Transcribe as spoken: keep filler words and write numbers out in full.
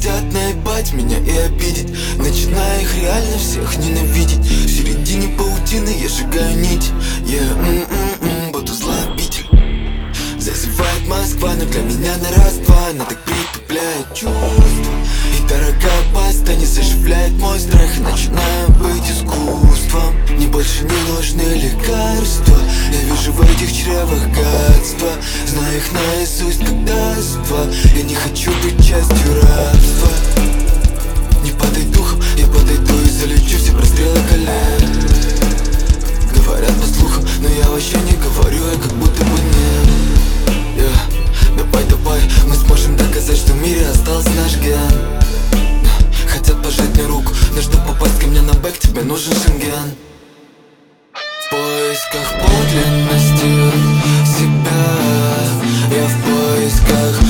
хотят наебать меня и обидеть, начиная их реально всех ненавидеть. В середине паутины я сжигаю нить. Yeah, mm -mm -mm, буду злообитель. Зазывает Москва, но для меня на раз-два. Она так притупляет чувства, и дорогая паста не заживляет мой страх. И начинаю быть искусством. Мне больше не нужны лекарства. Я вижу в этих чревах гадства, знаю их наизусть как таинство. Я не хочу быть частью рабства. Не падай духом, я подойду и залечу все прострелы колен. Говорят по слухам, но я вообще не говорю, я как будто бы нет. Yeah. Давай, давай, мы сможем доказать, что в мире остался наш ген. Хотят пожать мне руку, но чтобы попасть ко мне на бэк, тебе нужен шенген. В поисках подлинности себя, я в поисках